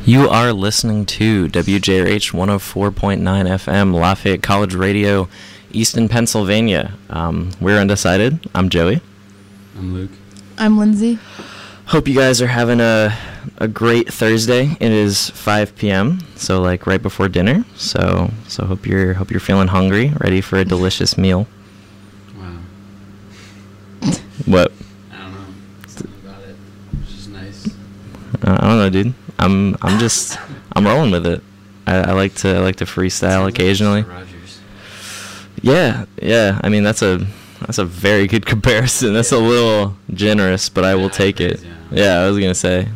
You are listening to WJRH 104.9 FM, Lafayette College Radio, Easton, Pennsylvania. We're Undecided. I'm Joey. I'm Luke. I'm Lindsay. Hope you guys are having a great Thursday. It is 5 p.m., so like right before dinner. So hope you're feeling hungry, ready for a delicious meal. Wow. What? I don't know. Something about it. It's just nice. I don't know, dude. I'm rolling with it. I like to freestyle occasionally. Rogers. Yeah. I mean that's a very good comparison. That's a little generous, but I will take it. Yeah, I was gonna say.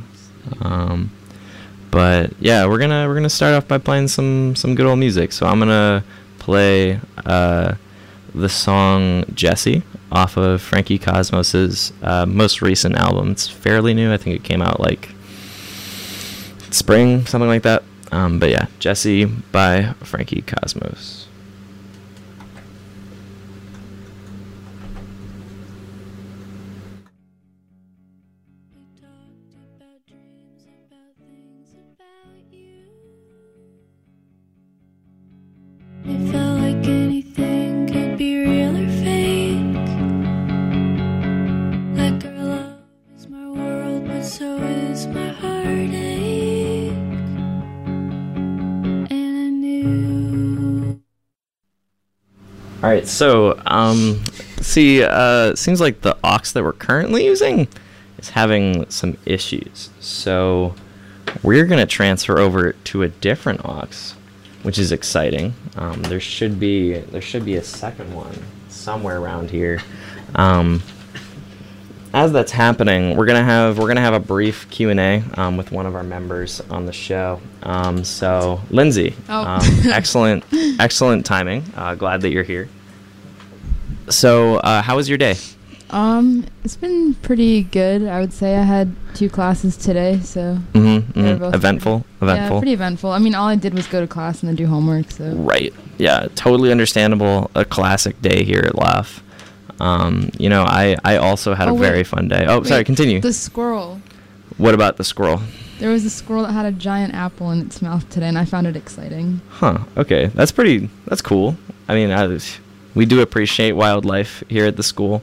But yeah, we're gonna start off by playing some good old music. So I'm gonna play the song Jesse off of Frankie Cosmos's most recent album. It's fairly new. I think it came out like spring, something like that. But yeah, Jesse by Frankie Cosmos. It felt like anything could be real or fake. Like our love is my world, but so is my heartache. And I knew. Alright, so, seems like the aux that we're currently using is having some issues. So, we're going to transfer over to a different aux, which is exciting. There should be a second one somewhere around here. As that's happening, we're gonna have a brief Q&A with one of our members on the show. So Lindsay, excellent timing. Glad that you're here. So how was your day? It's been pretty good. I would say I had 2 classes today, so Eventful. Yeah, pretty eventful. I mean, all I did was go to class and then do homework. So right, yeah, totally understandable. A classic day here at LAF. I also had a very fun day. Oh, sorry, continue. The squirrel. What about the squirrel? There was a squirrel that had a giant apple in its mouth today, and I found it exciting. Huh. Okay, that's cool. I mean, we do appreciate wildlife here at the school.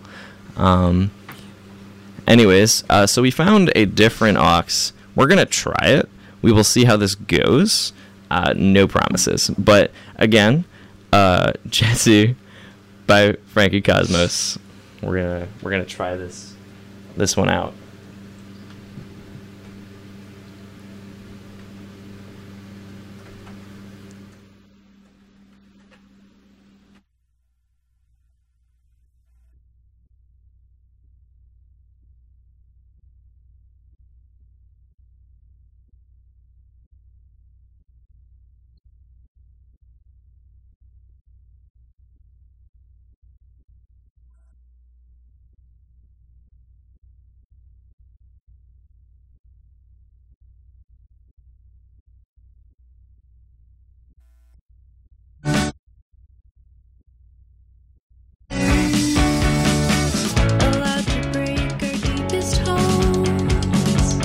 Anyways, so we found a different aux. We're gonna try it. We will see how this goes. No promises, but again, Jesse by Frankie Cosmos. We're gonna try this one out. Allowed to break our deepest holes.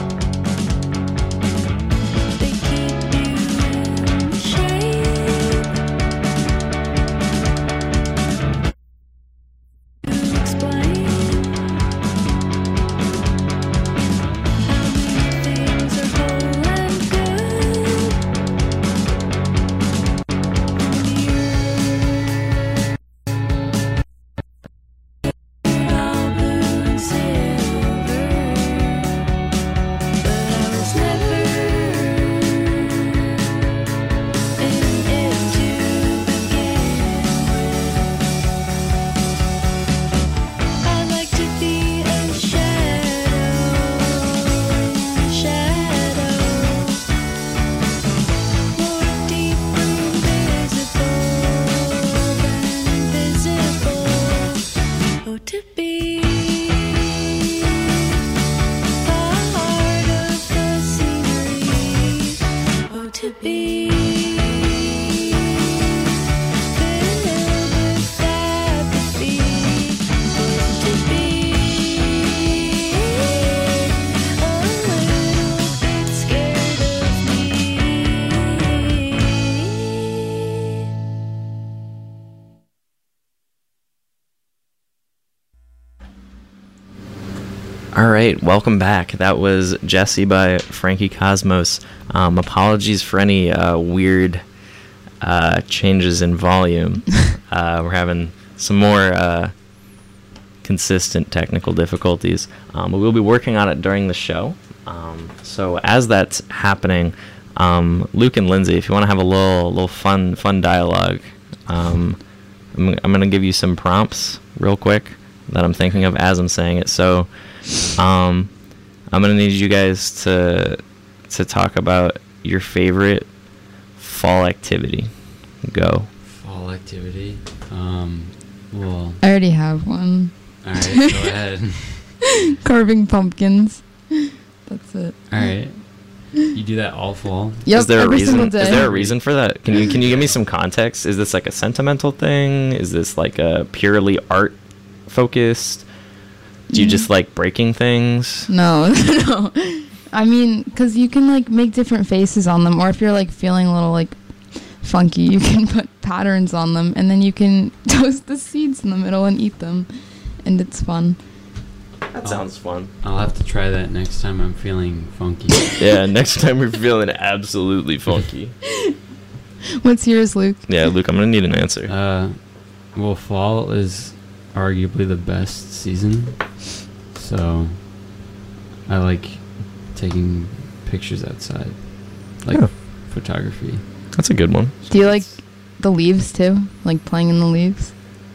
They keep you in shape. To explain how many things are whole and good. All blue and silver, but I was never in it to begin with. I like to be a shadow, more deeply invisible than visible. Oh, to be part of the scenery. Oh, to be filled with apathy. Oh, to be a little bit scared of me. All right, welcome back. That was Jesse by Frankie Cosmos. Apologies for any weird changes in volume. We're having some more consistent technical difficulties, but we'll be working on it during the show. So as that's happening, Luke and Lindsay, if you want to have a little fun dialogue, I'm gonna give you some prompts real quick that I'm thinking of as I'm saying it. So I'm gonna need you guys to talk about your favorite fall activity. Go. Fall activity. Well, I already have one. all right, go ahead. Carving pumpkins. That's it. All right. You do that all fall? Yep, Is there a every reason? single day. Is there a reason for that? Can you give me some context? Is this like a sentimental thing? Is this like a purely art focused? Do you just like breaking things? No, no. I mean, because you can like make different faces on them, or if you're like feeling a little like funky, you can put patterns on them, and then you can toast the seeds in the middle and eat them, and it's fun. That sounds fun. I'll have to try that next time I'm feeling funky. Yeah, next time we're feeling absolutely funky. What's yours, Luke? Yeah, Luke, I'm gonna need an answer. Well, fall is arguably the best season, so I like taking pictures outside, like Yeah. photography. That's a good one. Do you like the leaves too? Like playing in the leaves?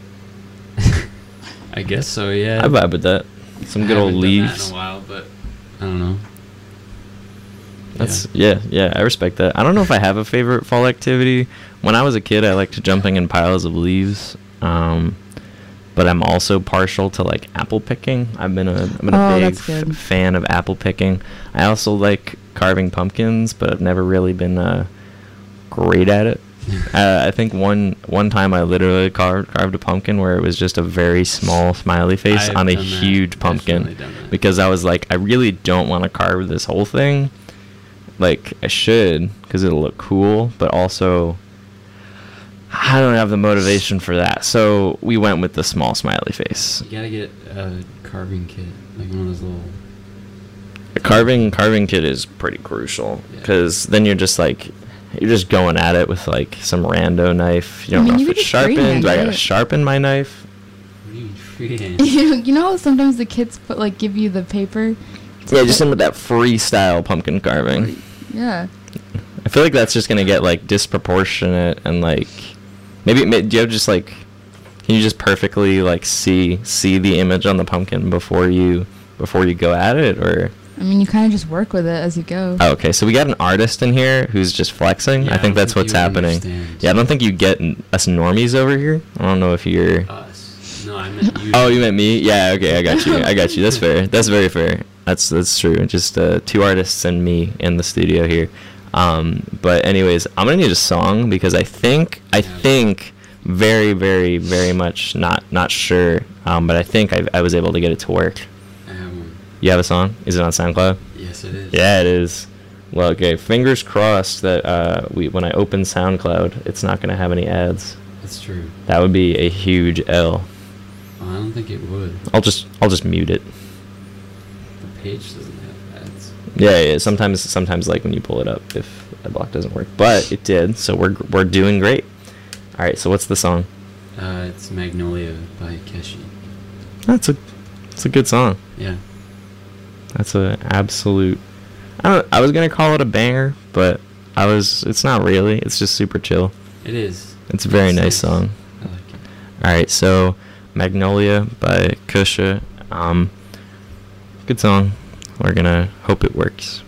I guess so, yeah. I vibe with that. Some good I old haven't done that leaves. in a while, but I don't know. That's yeah, I respect that. I don't know if I have a favorite fall activity. When I was a kid, I liked jumping in piles of leaves. But I'm also partial to like apple picking. I've been a Oh, big that's good. fan of apple picking. I also like carving pumpkins, but I've never really been great at it. I think one time I literally carved a pumpkin where it was just a very small smiley face I've on a done that. huge pumpkin, Definitely done that. because I was like, I really don't want to carve this whole thing. Like, I should, because it'll look cool, but also I don't have the motivation for that. So we went with the small smiley face. You gotta get a carving kit, like one of those little. A carving kit is pretty crucial, Yeah. because then you're just going at it with like some rando knife. You don't I mean, know you if could it's just sharpened. freehand Do I gotta it. sharpen my knife? What do you mean freehand? You know how sometimes the kids give you the paper? Yeah, just in with that freestyle pumpkin carving. Yeah. I feel like that's just gonna get like disproportionate and like maybe do you have just like, can you just perfectly like see the image on the pumpkin before you go at it, or? I mean, you kind of just work with it as you go. Oh, okay, so we got an artist in here who's just flexing. Yeah, I think I that's don't what's think you happening. understand. Yeah, I don't think you get us normies over here. I don't know if you're. Us. No, I meant you. Oh, you meant me? Yeah, okay, I got you. That's fair. That's very fair. That's true. Just two artists and me in the studio here. But anyways, I'm gonna need a song because I think very, very, very much not sure. But I think I was able to get it to work. I have one. You have a song? Is it on SoundCloud? Yes, it is. Yeah, it is. Well, okay. Fingers crossed that when I open SoundCloud, it's not gonna have any ads. That's true. That would be a huge L. Well, I don't think it would. I'll just mute it. The page doesn't have ads. Yeah. Sometimes like when you pull it up, if the block doesn't work, but it did, so we're doing great. All right. So what's the song? It's Magnolia by Keshi. It's a good song. Yeah. That's a absolute. I was gonna call it a banger, but it's not really. It's just super chill. It is. It's a very It's nice song. I like it. All right, so Magnolia by Kusha. Good song. We're gonna hope it works.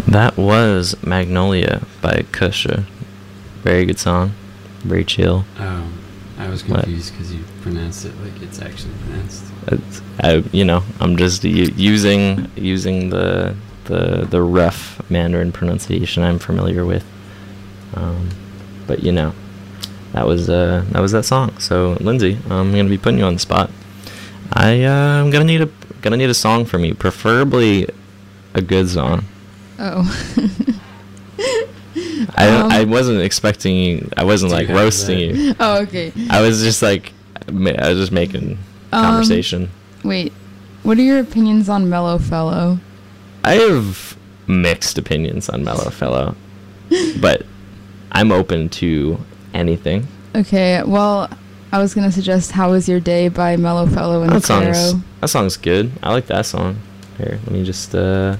That was Magnolia by Kusha. Very good song. Very chill. Oh, I was What? confused because you pronounced it like it's actually pronounced. I'm just using the rough Mandarin pronunciation I'm familiar with. But that was that song. So Lindsay, I'm gonna be putting you on the spot. I'm gonna need a song from you, preferably a good song. Oh. I wasn't expecting you. I wasn't like Do you have roasting that? you. Oh, okay. I was just making conversation. Wait. What are your opinions on Mellow Fellow? I have mixed opinions on Mellow Fellow, but I'm open to anything. Okay, well, I was gonna suggest "How Was Your Day" by Mellow Fellow and Pharaoh. That song's good. I like that song. Here, let me just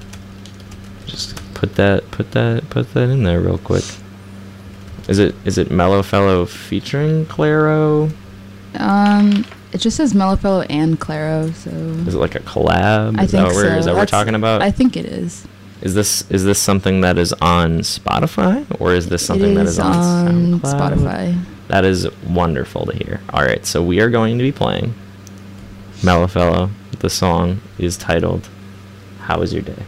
put that in there real quick. Is it Mellow Fellow featuring Claro? It just says Mellow Fellow and Claro, so. Is it like a collab? I Is that think what so. is that what we're talking about? I think it is. Is this something that is on Spotify, or is this something that is on SoundCloud? Spotify. That is wonderful to hear. All right, so we are going to be playing Mellow Fellow. The song is titled "How Was Your Day?"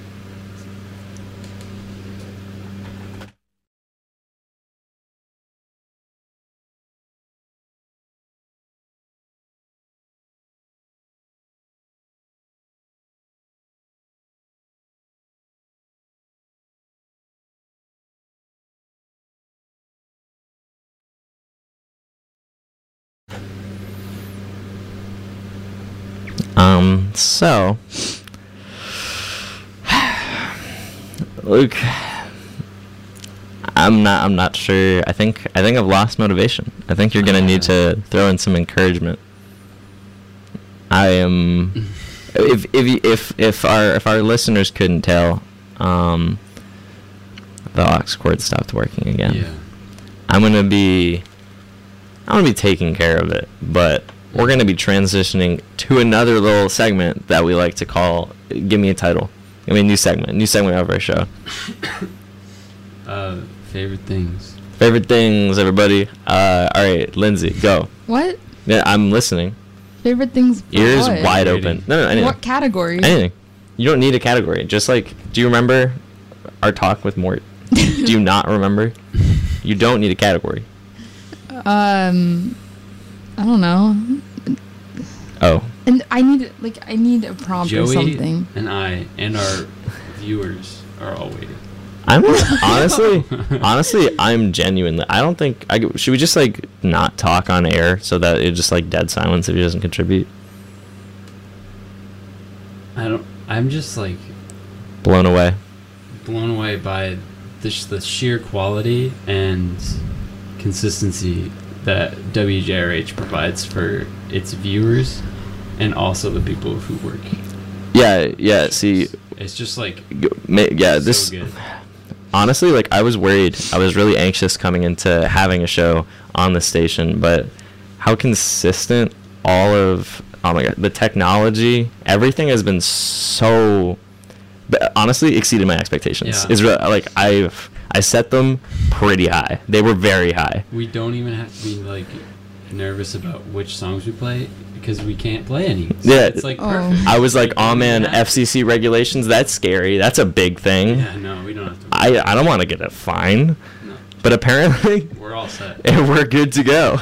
So, Luke, I'm not sure. I think I've lost motivation. I think you're gonna need to throw in some encouragement. I am, if our listeners couldn't tell, the aux cord stopped working again. Yeah. I'm gonna be taking care of it, but we're going to be transitioning to another little segment that we like to call Give Me a Title. Give me a new segment of our show. Favorite things. Favorite things, everybody. All right, Lindsay, go. What? Yeah, I'm listening. Favorite things? For Ears what? wide Rating. open. No, anything. What category? Anything. You don't need a category. Just like, do you remember our talk with Mort? Do you not remember? You don't need a category. I don't know. Oh. And I need a prompt or Joey something. and I and our viewers are all waiting. I'm honestly, I'm genuinely. I don't think should we just like not talk on air so that it's just like dead silence if he doesn't contribute. I'm just like Blown away. by the sheer quality and consistency that WJRH provides for its viewers and also the people who work. Yeah. See, It's just like this. so good. Honestly, like I was worried. I was really anxious coming into having a show on the station, but how consistent all of the technology, everything has been so. But honestly, exceeded my expectations. Yeah. It's really, like I set them pretty high. They were very high. We don't even have to be like nervous about which songs we play because we can't play any. So Yeah. it's like Oh. perfect. I was like, We oh don't man, even have to. FCC regulations, that's scary. That's a big thing. Yeah, no, we don't have to. I don't want to get a fine. No, But apparently, we're all set. we're good to go.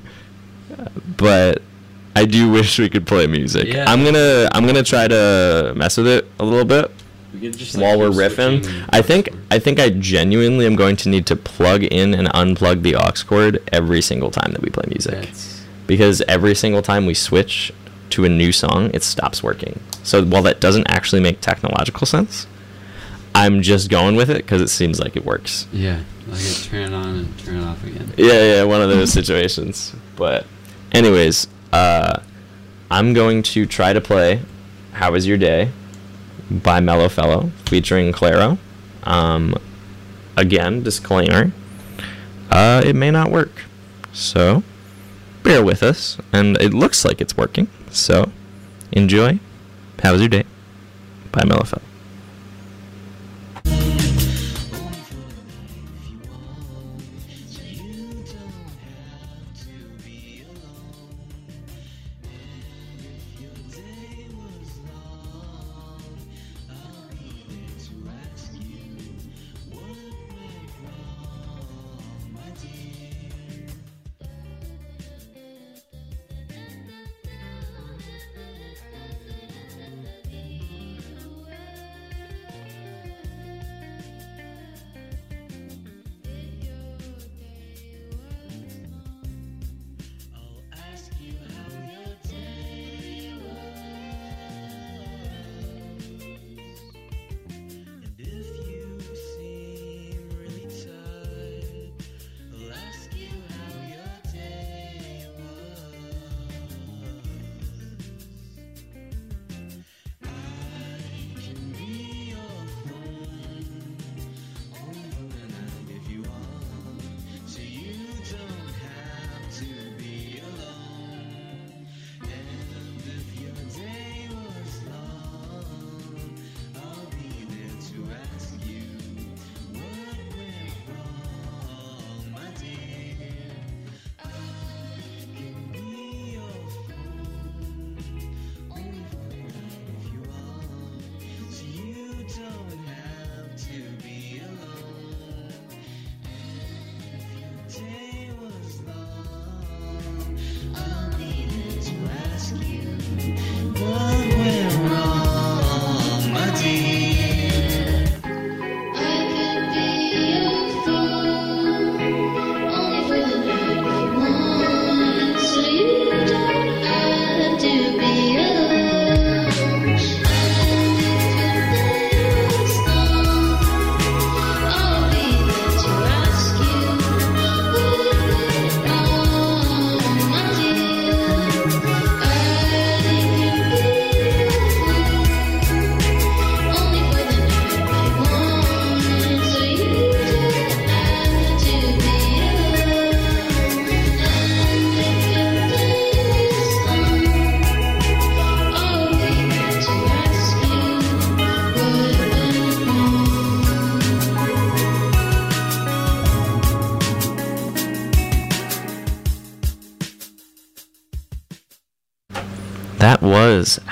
But I do wish we could play music. Yeah. I'm gonna try to mess with it a little bit We could just while we're keep riffing. switching I think passwords. I genuinely am going to need to plug in and unplug the aux cord every single time that we play music. That's- Because every single time we switch to a new song, it stops working. So while that doesn't actually make technological sense, I'm just going with it because it seems like it works. Yeah, like I turn it on and turn it off again. Yeah, one of those situations. But anyways, I'm going to try to play How Was Your Day by Mellow Fellow featuring Claro. Again, disclaimer, it may not work. So bear with us, and it looks like it's working. So enjoy How Was Your Day by Mellow Fellow.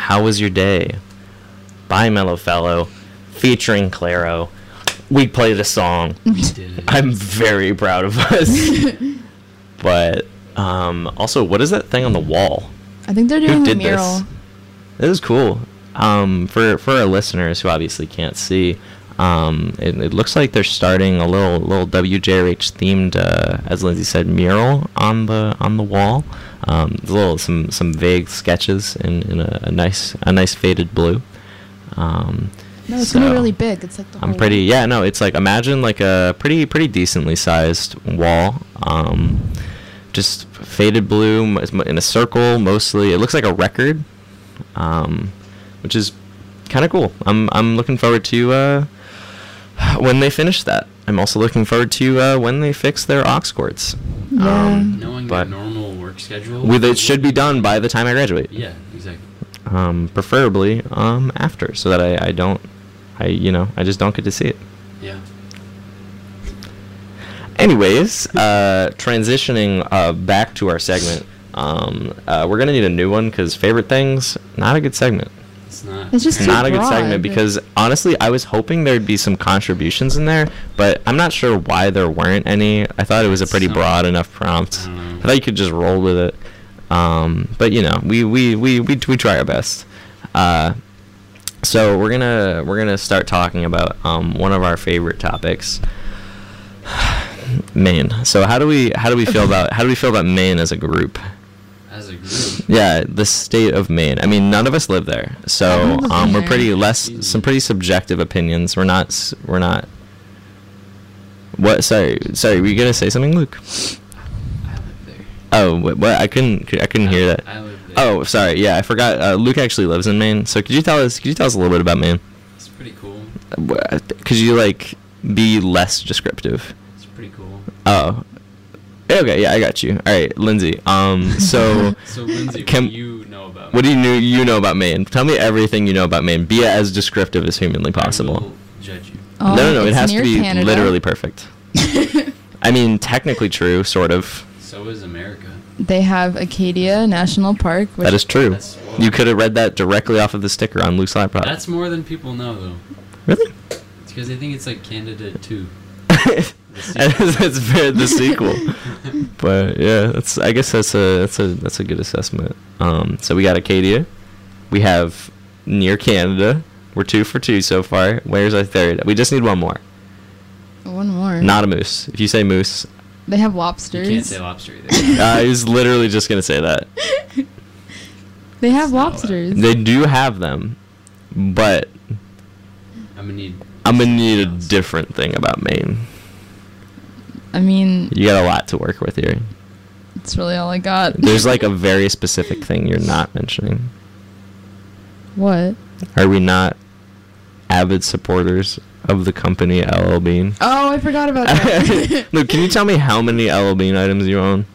How Was Your Day by Mellow Fellow, featuring Claro. We played a song. We did it. I'm very proud of us. But also, what is that thing on the wall? I think they're Who doing a did mural. this? This is cool. For our listeners who obviously can't see, it looks like they're starting a little WJRH themed, as Lindsay said, mural on the wall. Some vague sketches in a nice faded blue. No, it's gonna be really big. It's like the I'm whole pretty. wall. Yeah, no, it's like, imagine like a pretty decently sized wall. Just faded blue in a circle mostly. It looks like a record, which is kind of cool. I'm looking forward to when they finish that. I'm also looking forward to when they fix their aux cords. Yeah. Knowing but their normal work schedule. it should be done by the time I graduate. Yeah, exactly. Preferably after, so that I just don't get to see it. Yeah. Anyways, transitioning back to our segment, we're gonna need a new one because favorite things, not a good segment. It's not. It's just too Not a good broad. segment because honestly, I was hoping there'd be some contributions in there, but I'm not sure why there weren't any. I thought it was a pretty Some- broad enough prompt. I don't know. I thought you could just roll with it. But we try our best. So we're gonna start talking about one of our favorite topics, Maine. So how do we feel about Maine as a group? As a group. Yeah, the state of Maine. I mean, none of us live there, so I don't live we're there. some pretty subjective opinions. We're not. What? Sorry. Were you gonna say something, Luke? I live there. Oh, what? I couldn't hear that. I live there. Oh, sorry. Yeah, I forgot. Luke actually lives in Maine. So could you tell us a little bit about Maine? It's pretty cool. Could you be less descriptive? It's pretty cool. Oh. Okay, yeah, I got you. All right, Lindsay. So So Lindsay, Can- what do you know about? what do you know about Maine? Tell me everything you know about Maine. Be as descriptive as humanly I possible. will judge you. Oh, No. It it's has to near be Canada. literally perfect. I mean, technically true, sort of. So is America. They have Acadia National Park. Which That is true. That's- You could have read that directly off of the sticker on Luke's laptop. That's more than people know, though. Really? It's because they think it's like Canada 2. That's the sequel. But yeah, I guess that's a good assessment. So we got Acadia, we have near Canada. We're 2 for 2 so far. Where's our third? We just need one more. One more. Not a moose. If you say moose, They have You lobsters. can't say lobster either. I was literally just gonna say that. They have It's not allowed. lobsters. They do have them, but I'm gonna need. I'm gonna need a something else. different thing about Maine. I mean, You got a lot to work with here. that's really all I got. There's like a very specific thing you're not mentioning. What? Are we not avid supporters of the company LL Bean? Oh, I forgot about that. Look, can you tell me how many LL Bean items you own?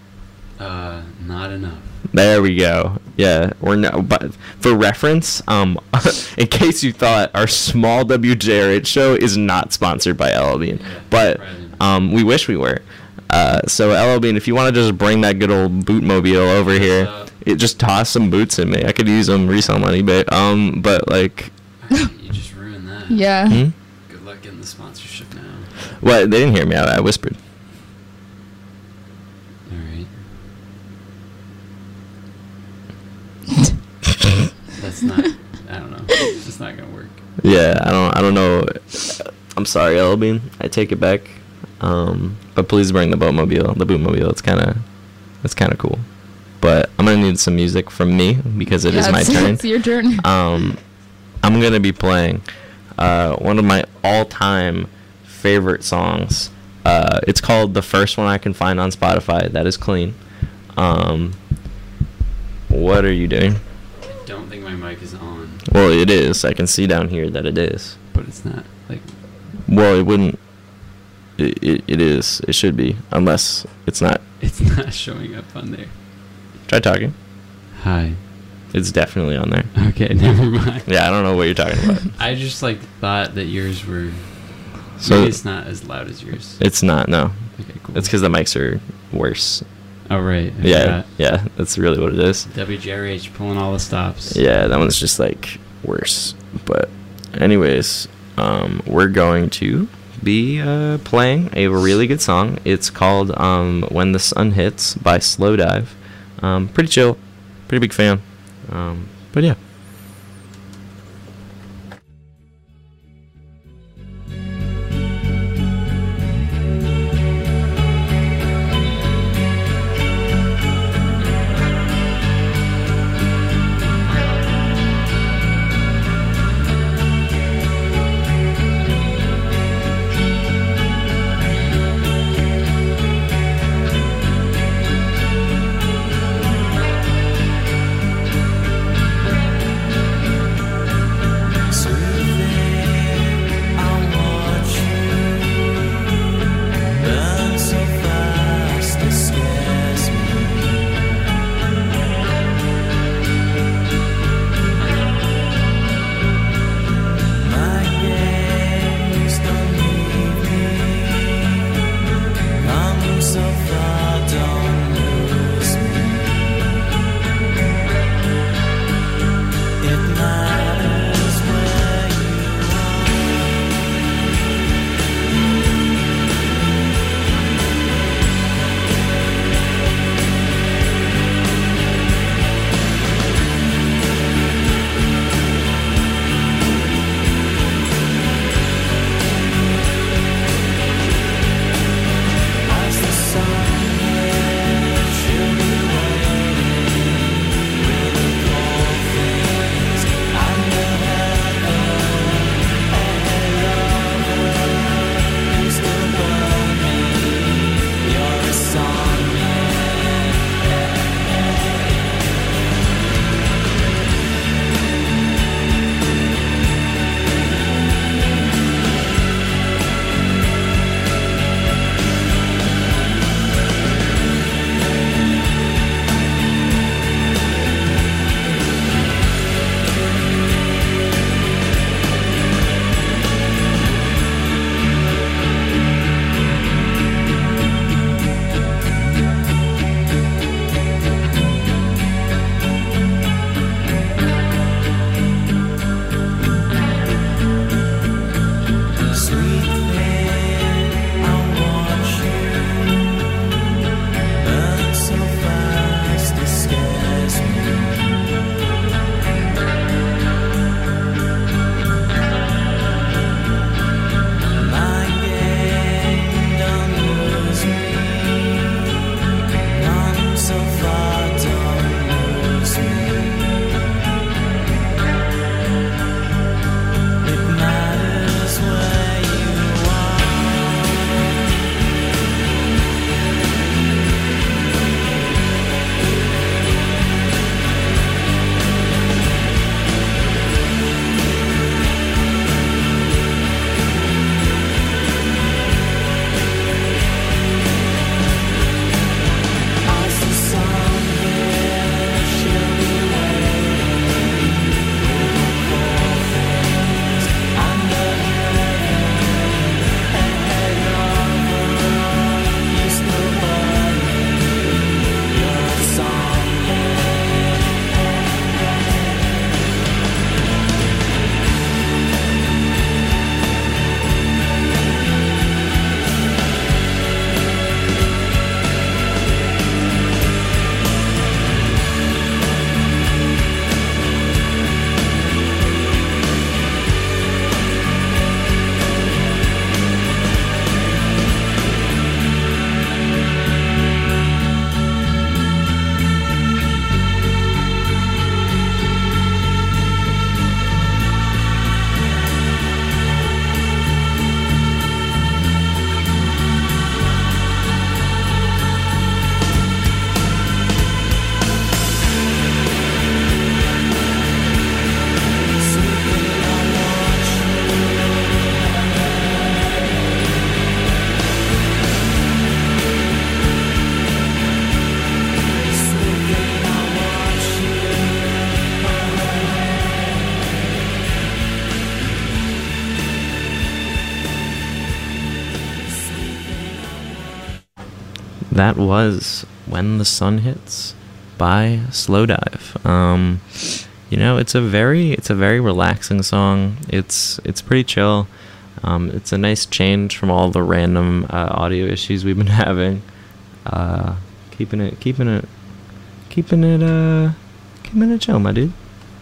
Not enough. There we go. Yeah, we're no. But for reference, in case you thought our small WJRH show is not sponsored by LL Bean, Yeah, but surprising. we wish we were. So LL Bean, if you want to just bring that good old bootmobile over here, just toss some boots in me. I could use them, resell them on eBay. But like, You just ruined that. Yeah. hmm? Good luck getting the sponsorship now. What? They didn't hear me. I whispered. All right. That's not. I don't know. It's not gonna work. Yeah, I don't know. I'm sorry, LL Bean. I take it back. But please bring the boatmobile, the bootmobile. It's kind of cool. But I'm gonna need some music from me because it is my turn. It's your turn. I'm gonna be playing one of my all-time favorite songs. It's called "The First One I Can Find on Spotify." That is clean. What are you doing? I don't think my mic is on, Well, it is. I can see down here that it is. but it's not. Like, Well, it wouldn't. It is. It should be, unless it's not. it's not showing up on there. Try talking. Hi. It's definitely on there. Okay, never mind. Yeah, I don't know what you're talking about. I just thought that yours were. So Maybe it's not as loud as yours. it's not. No, Okay, cool. it's because the mics are worse. Oh, right. I Yeah, forgot. yeah, that's really what it is. WJRH pulling all the stops. Yeah, that one's just like worse. But anyways, we're going to be playing a really good song. It's called When the Sun Hits by Slowdive. Pretty chill, pretty big fan. But yeah. That was When the Sun Hits by Slowdive. It's a very relaxing song. It's pretty chill. It's a nice change from all the random audio issues we've been having. Keeping it chill, my dude.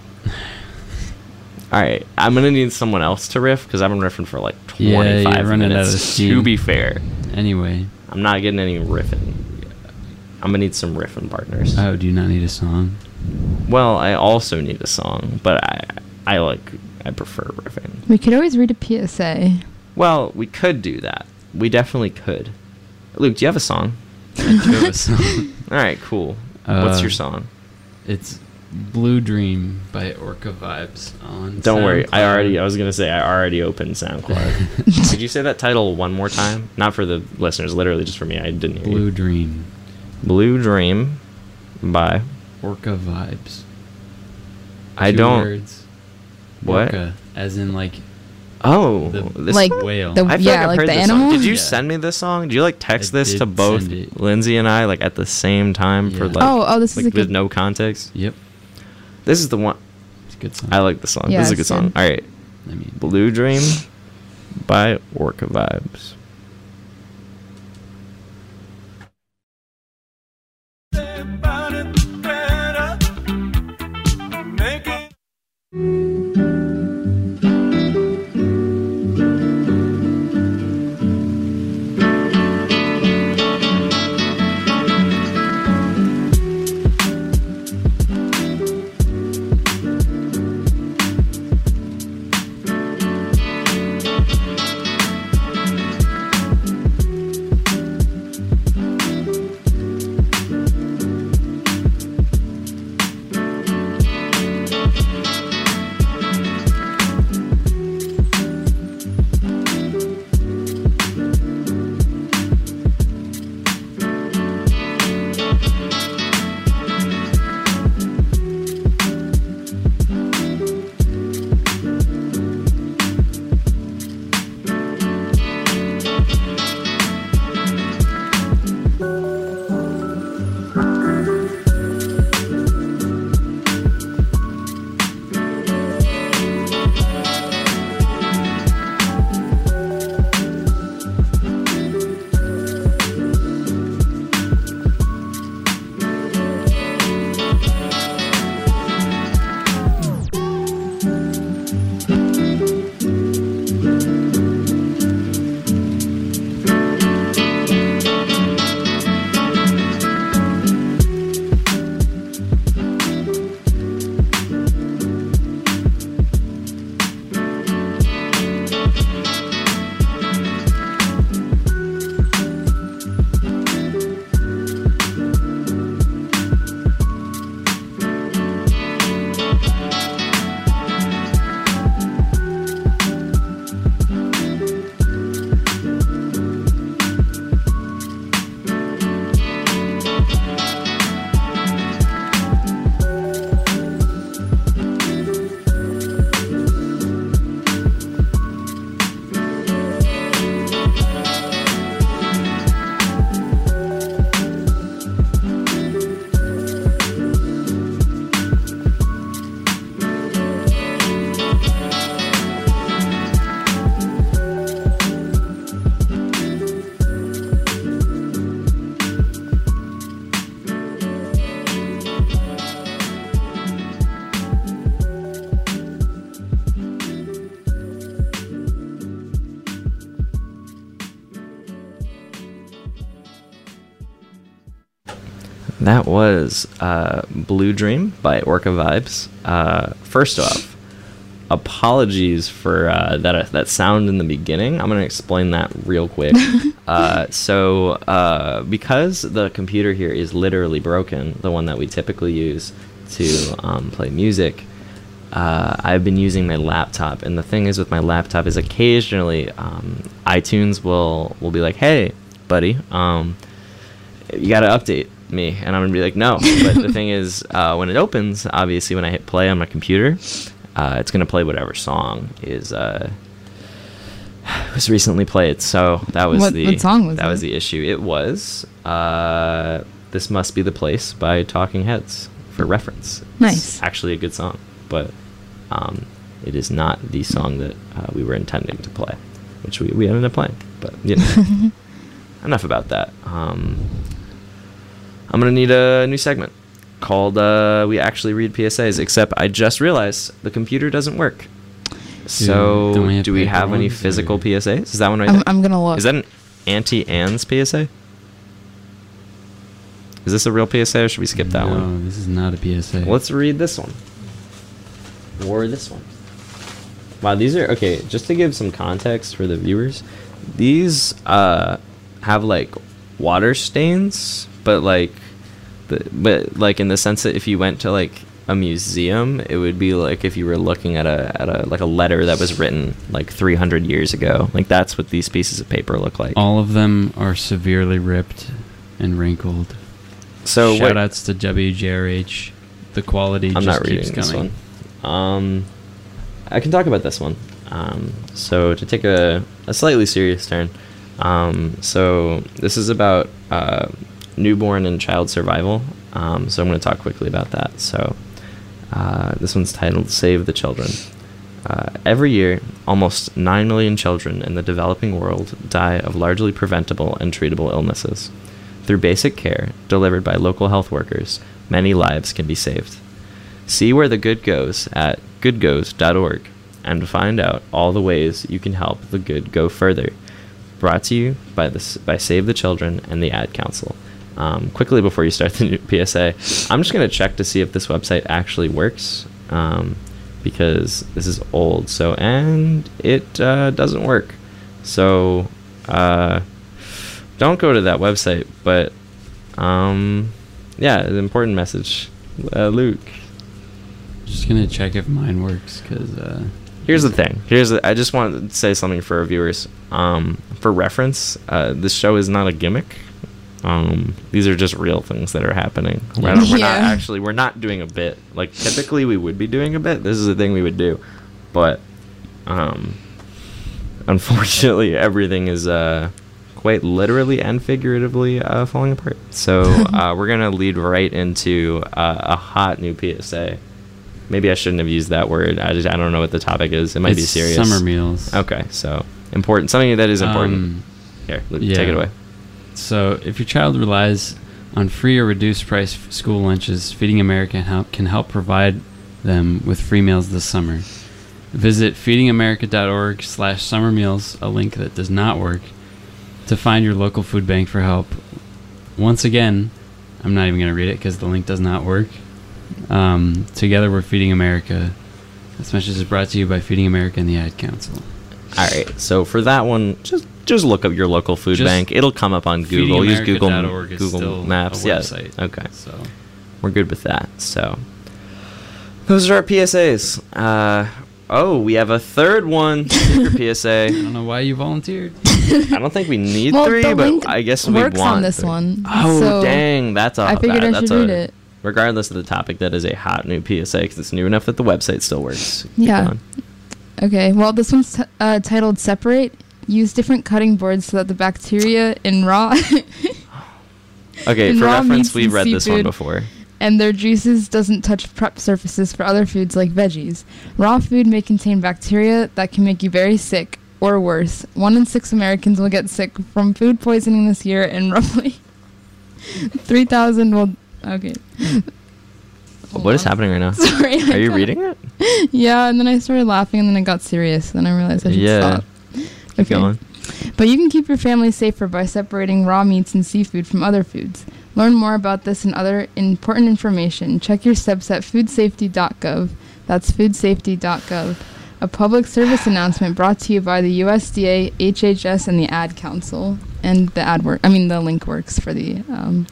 All right, I'm gonna need someone else to riff because I've been riffing for like 25 minutes. To be fair, anyway, I'm not getting any riffing. I'm gonna need some riffing partners. Oh, do you not need a song? Well, I also need a song, but I prefer riffing. We could always read a PSA. Well, we could do that. We definitely could. Luke, do you have a song? I do have a song. All right, cool. What's your song? It's Blue Dream by Orca Vibes on Don't worry. SoundCloud. I was going to say, I already opened SoundCloud. Could you say that title one more time? Not for the listeners, literally just for me. I didn't hear Blue you. Dream. Blue Dream by Orca Vibes. I Two don't. Words. What? Orca, as in like Oh, the this Like whale. the- I feel yeah, like I've like heard the this song. animal? Did you Yeah. send me this song? Did you like text I this to did both send it. Lindsay and I like at the same time for Yeah. like Oh, this is like a with good. no context? Yep. This is the one. It's a good song. I like the song. Yeah, This is a good it's song. good. All right. I mean, Blue Dream by Orca Vibes. That was Blue Dream by Orca Vibes. First off, apologies for that sound in the beginning. I'm going to explain that real quick. So because the computer here is literally broken, the one that we typically use to play music, I've been using my laptop. And the thing is with my laptop is occasionally iTunes will be like, hey, buddy, you got to update me. And I'm going to be like, no. But the thing is, when it opens, obviously when I hit play on my computer, it's going to play whatever song was recently played. So that was What song was that it? was the issue. It was This Must Be the Place by Talking Heads for reference. Nice. It's actually a good song, but it is not the song that we were intending to play, which we ended up playing. But you know, enough about that. I'm going to need a new segment called We Actually Read PSAs, except I just realized the computer doesn't work. So, do we have any physical PSAs? Is that one right there? I'm gonna look. Is that an Auntie Anne's PSA? Is this a real PSA, or should we skip that one? No, this is not a PSA. Let's read this one. Or this one. Wow, these are... Okay, just to give some context for the viewers, these have, like, water stains, but, like... But in the sense that if you went to, like, a museum, it would be like if you were looking at a letter that was written like 300 years ago. Like, that's what these pieces of paper look like. All of them are severely ripped and wrinkled. So shout outs to WJRH. The quality I'm just not keeps reading this coming. one. I can talk about this one. So to take a slightly serious turn. So this is about newborn and child survival. So I'm going to talk quickly about that. So this one's titled Save the Children. Every year, almost 9 million children in the developing world die of largely preventable and treatable illnesses. Through basic care delivered by local health workers, many lives can be saved. See where the good goes at goodgoes.org and find out all the ways you can help the good go further. Brought to you by Save the Children and the Ad Council. Quickly before you start the new PSA, I'm just going to check to see if this website actually works, because this is old. So, and it doesn't work. So, don't go to that website. But, yeah, an important message. Luke. Just going to check if mine works, because... Here's the thing. I just want to say something for our viewers. For reference, this show is not a gimmick. These are just real things that are happening. We're not doing a bit. Like, typically we would be doing a bit. This is a thing we would do. But, unfortunately, everything is, quite literally and figuratively, falling apart. So, we're gonna lead right into, a hot new PSA. Maybe I shouldn't have used that word. I don't know what the topic is. It might be serious. Summer meals. Okay, so important. Something that is important. Here, take it away. So, if your child relies on free or reduced price school lunches, Feeding America can help provide them with free meals this summer. Visit feedingamerica.org/summer meals, a link that does not work, to find your local food bank for help. Once again, I'm not even going to read it because the link does not work. Together we're Feeding America. This message is brought to you by Feeding America and the Ad Council. All right, so for that one, just look up your local food bank. It'll come up on Google. Use Google Maps. Yes. Okay. So we're good with that. So those are our PSAs. We have a third one. Secret PSA. I don't know why you volunteered. I don't think we need three, but I guess we want on this three. One. Oh, so dang! That's a. I figured I should read it. Regardless of the topic, that is a hot new PSA because it's new enough that the website still works. Yeah. Okay, well, this one's titled Separate. Use different cutting boards so that the bacteria in raw... Okay, for reference, we've read this one before. And their juices doesn't touch prep surfaces for other foods like veggies. Raw food may contain bacteria that can make you very sick, or worse. 1 in 6 Americans will get sick from food poisoning this year, and roughly 3,000 will... Okay. What is happening right now? Sorry. Are you reading it? Yeah, and then I started laughing, and then it got serious. Then I realized I should stop. Keep going. But you can keep your family safer by separating raw meats and seafood from other foods. Learn more about this and other important information. Check your steps at foodsafety.gov. That's foodsafety.gov. A public service announcement brought to you by the USDA, HHS, and the Ad Council. And the link works for the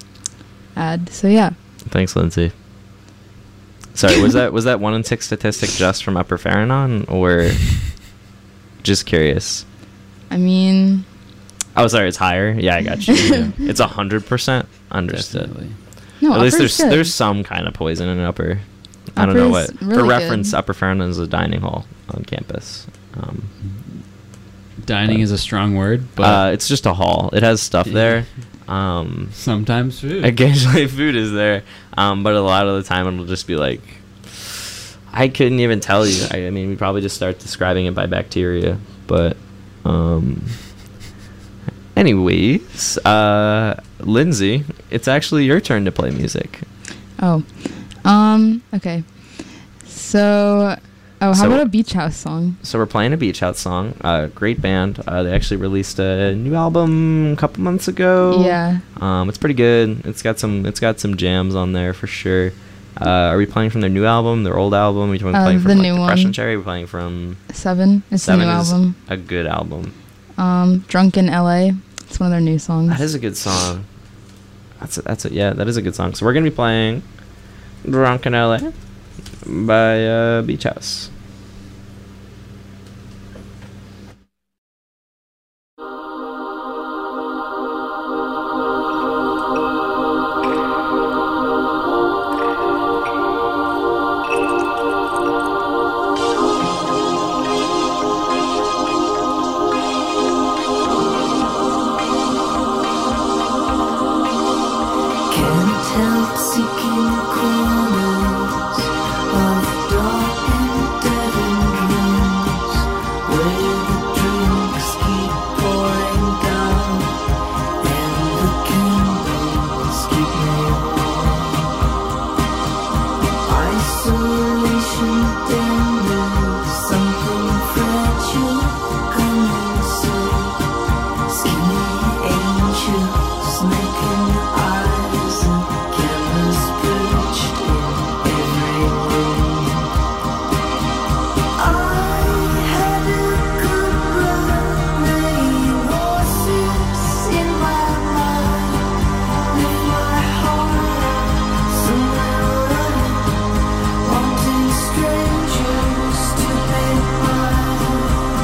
ad. So yeah. Thanks, Lindsay. Sorry, was that 1 in 6 statistic just from Upper Farranon, or just curious? I mean... Oh, sorry, it's higher? Yeah, I got you. It's 100%? Understood. Definitely. No, at least there's some kind of poison in Upper. I don't know what. Really for reference, good. Upper Farranon is a dining hall on campus. Dining is a strong word, but... it's just a hall. It has stuff there. Sometimes food. Occasionally food is there, but a lot of the time it'll just be like, I couldn't even tell you. I mean, we probably just start describing it by bacteria, but anyways, Lindsay, it's actually your turn to play music. Oh, okay. So, how about a beach house song? So we're playing a Beach House song. Great band. They actually released a new album a couple months ago. Yeah. It's pretty good. It's got some jams on there for sure. Are we playing from their new album, their old album? Are we playing from the like new Depression one. Cherry? We're playing from Seven. It's the Seven new is album. a good album. Drunk in LA. It's one of their new songs. That is a good song. Yeah, that is a good song. So we're gonna be playing Drunk in LA by Beach House. Can't help seeking corners of dark and deadened rooms where the drinks keep pouring down and the candles keep me warm. Isolation damage, something fragile coming soon. Skinny angels making eyes and cameras perched in every room. I had a good run, laying horses in my mind, with my heart somewhere running, wanting strangers to make mine.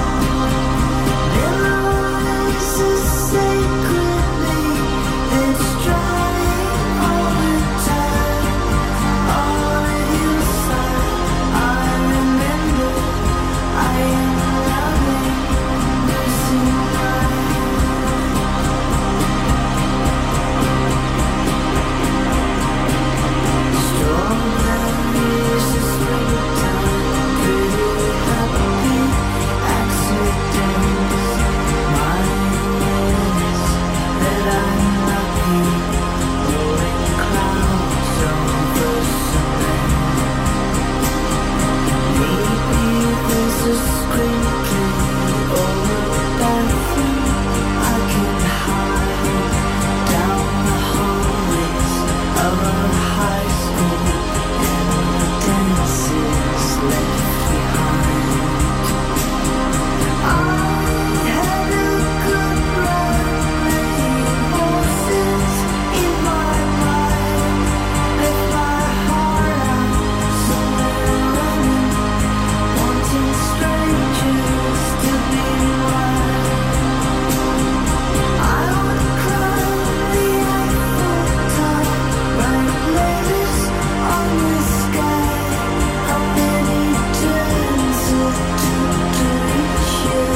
Memories is sacredly, it's trying all the time. On a hillside, I remember I am loving missing strawberries in springtime, pretty happy accidents. Mine is that I'm lucky, blowing clouds over cement. Maybe there's a squinkle or a bathroom I can hide down the hallways of a high school and the dances left behind. I had a good run, laying horses in my mind, left my heart out somewhere running, wanting strangers to be mine. I would climb the Eiffel Tower, write letters on the sky. How many turns it took to reach you?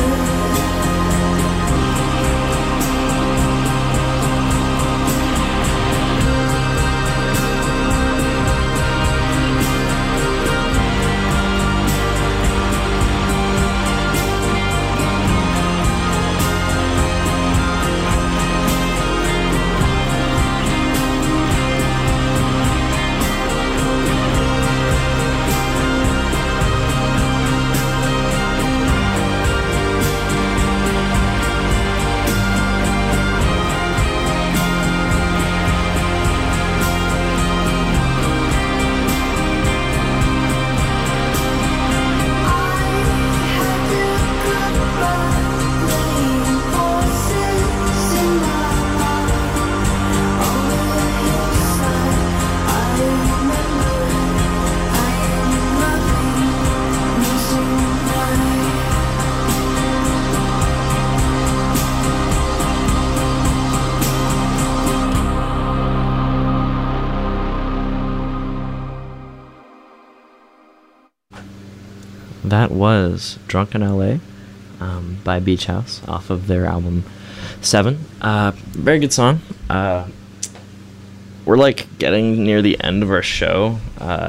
That was Drunk in LA by Beach House off of their album 7. Very good song. We're like getting near the end of our show.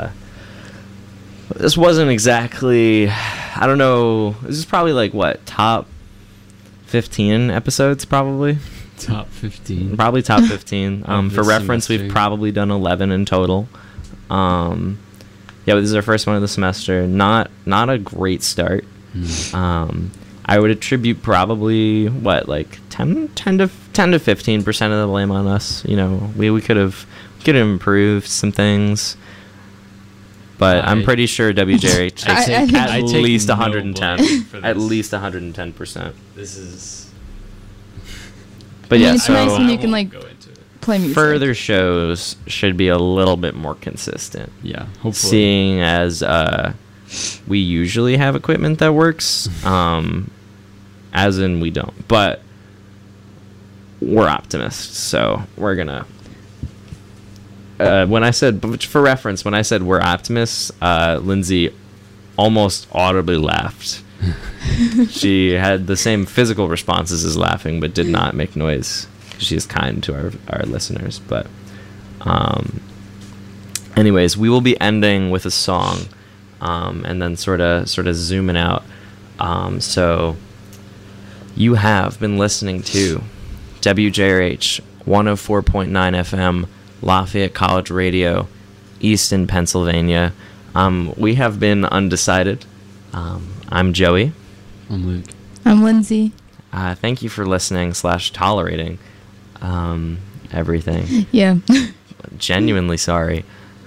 This wasn't exactly, I don't know, this is probably like what, top 15 episodes probably? Top 15. Probably top 15. Of For this reference, semester. we've probably done 11 in total. Yeah, this is our first one of the semester. Not a great start. I would attribute probably what, like 10 to 15% of the blame on us. You know, we could have improved some things, but I'm pretty sure WJRH takes I think- at I take least no 110, blame for at this. least 110%. This is. But I mean, yeah, it's so nice when I you can, won't like, go into it. play music. further shows should be a little bit more consistent. Yeah, hopefully. Seeing as we usually have equipment that works, as in we don't, but we're optimists, so we're gonna when I said, but for reference, when I said we're optimists, Lindsay almost audibly laughed. She had the same physical responses as laughing, but did not make noise. She is kind to our listeners. But anyways, we will be ending with a song, and then sort of zooming out. So you have been listening to WJRH 104.9 FM, Lafayette College Radio, Easton, Pennsylvania. We have been undecided. I'm Joey. I'm Luke. I'm Lindsay. Thank you for listening / tolerating everything. Yeah. Genuinely sorry.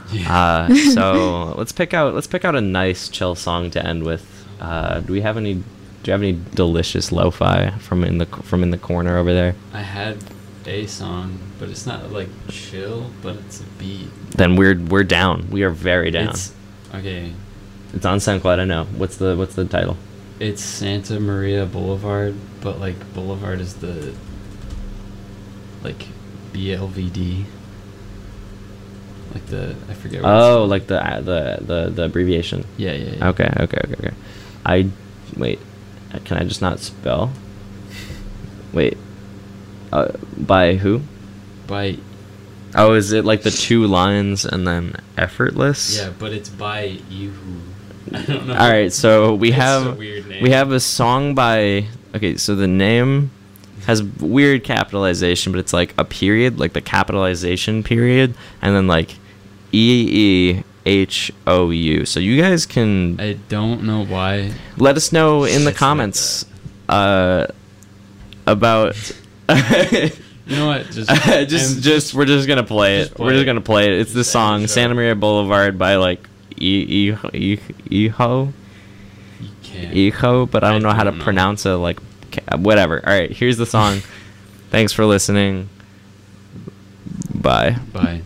So let's pick out a nice chill song to end with. Do you have any delicious lo-fi from in the corner over there? I had a song, but it's not like chill, but it's a beat. Then we're down. We are very down. Okay. It's on SoundCloud. I know. What's the title? It's Santa Maria Boulevard, but like Boulevard is the like BLVD. Like I forget what Oh, it's like the abbreviation. Yeah. Okay. Wait. Can I just not spell? Wait. By who? By Oh, is it like the 2 lines and then effortless? yeah, but it's by you. I don't know. All right, so we It's have a weird name. we have a song by. Okay, so the name has weird capitalization, but it's like a period, like the capitalization period, and then like EEHOU. So you guys can I don't know why. let us know in the It's like comments about. You know what? Just We're just gonna play just it. play We're just it. gonna play it. It's the Just end song the show. Santa Maria Boulevard by like Eho, You can't. Eho, but I don't know how to don't know. pronounce it. Like whatever. All right, here's the song. Thanks for listening. Bye. Bye.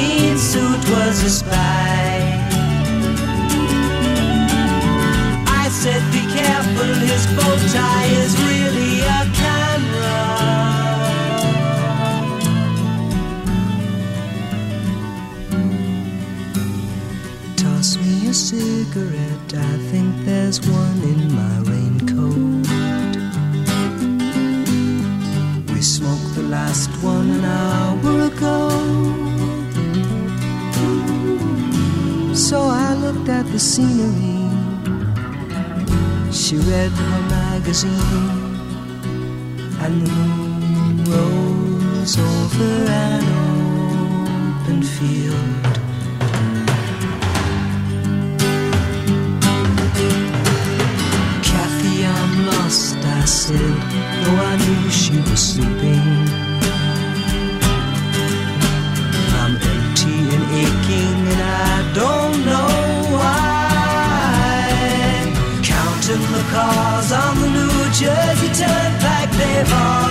green suit was a spy. I said, be careful, his bow tie is really a camera. Toss me a cigarette, I think there's one in my raincoat. We smoked the last one an hour ago. So I looked at the scenery. She read her magazine, and the moon rose over an open field. Kathy, I'm lost, I said, though I knew she was sleeping. I'm empty and aching, and I don't know why. Counting the cars on the New Jersey Turnpike, they've all